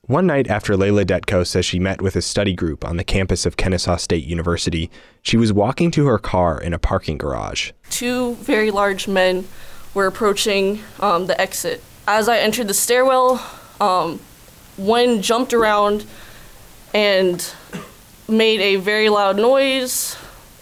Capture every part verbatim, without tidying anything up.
One night after Layla Detko says she met with a study group on the campus of Kennesaw State University, she was walking to her car in a parking garage. Two very large men were approaching um, the exit. As I entered the stairwell, um, one jumped around and made a very loud noise,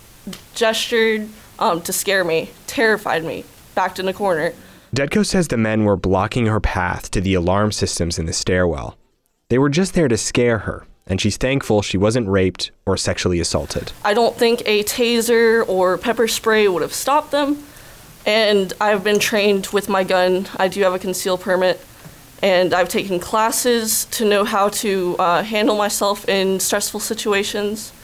gestured um, to scare me, terrified me, backed in the corner. Detko says the men were blocking her path to the alarm systems in the stairwell. They were just there to scare her, and she's thankful she wasn't raped or sexually assaulted. I don't think a taser or pepper spray would have stopped them, and I've been trained with my gun. I do have a concealed permit, and I've taken classes to know how to uh, handle myself in stressful situations,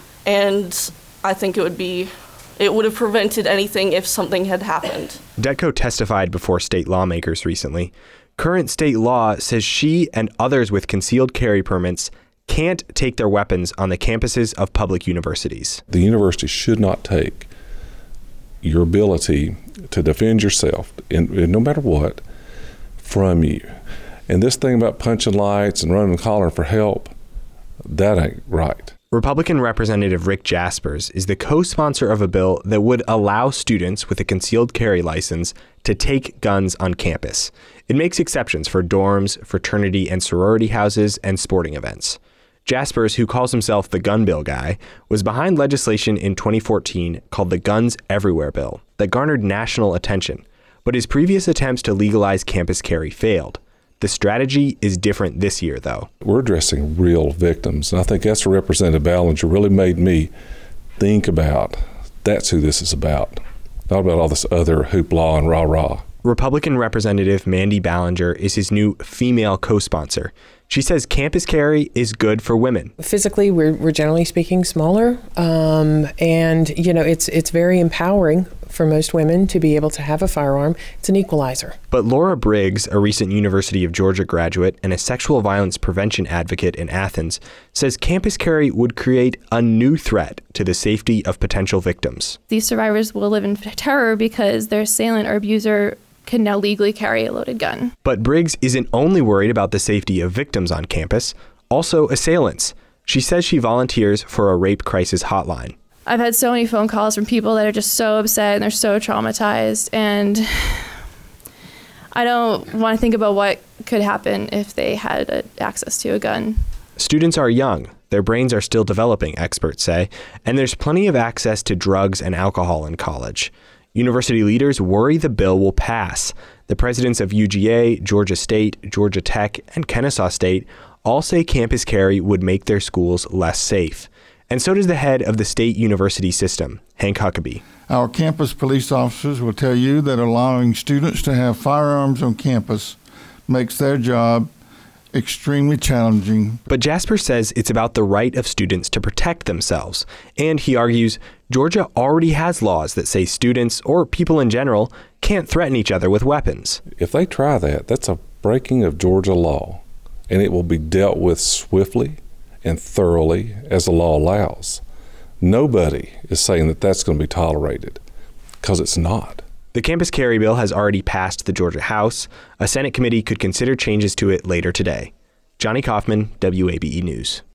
and I think it would be, it would have prevented anything if something had happened. Detko testified before state lawmakers recently. Current state law says she and others with concealed carry permits can't take their weapons on the campuses of public universities. The university should not take your ability to defend yourself, in, in no matter what, from you. And this thing about punching lights and running and hollering for help, that ain't right. Republican Representative Rick Jaspers is the co-sponsor of a bill that would allow students with a concealed carry license to take guns on campus. It makes exceptions for dorms, fraternity and sorority houses, and sporting events. Jaspers, who calls himself the gun bill guy, was behind legislation in twenty fourteen called the Guns Everywhere Bill that garnered national attention, but his previous attempts to legalize campus carry failed. The strategy is different this year, though. We're addressing real victims, and I think that's where Representative Ballinger really made me think about that's who this is about, not about all this other hoopla and rah-rah. Republican Representative Mandy Ballinger is his new female co-sponsor. She says campus carry is good for women. Physically, we're, we're generally speaking smaller, um, and you know it's it's very empowering for most women to be able to have a firearm. It's an equalizer. But Laura Briggs, a recent University of Georgia graduate and a sexual violence prevention advocate in Athens, says campus carry would create a new threat to the safety of potential victims. These survivors will live in terror because their assailant or abuser can now legally carry a loaded gun. But Briggs isn't only worried about the safety of victims on campus, also assailants. She says she volunteers for a rape crisis hotline. I've had so many phone calls from people that are just so upset and they're so traumatized, and I don't want to think about what could happen if they had a, access to a gun. Students are young. Their brains are still developing, experts say, and there's plenty of access to drugs and alcohol in college. University leaders worry the bill will pass. The presidents of U G A, Georgia State, Georgia Tech, and Kennesaw State all say campus carry would make their schools less safe. And so does the head of the state university system, Hank Huckabee. Our campus police officers will tell you that allowing students to have firearms on campus makes their job extremely challenging. But Jasper says it's about the right of students to protect themselves. And he argues Georgia already has laws that say students, or people in general, can't threaten each other with weapons. If they try that, that's a breaking of Georgia law, and it will be dealt with swiftly and thoroughly as the law allows. Nobody is saying that that's going to be tolerated, because it's not. The campus carry bill has already passed the Georgia House. A Senate committee could consider changes to it later today. Johnny Kaufman, W A B E News.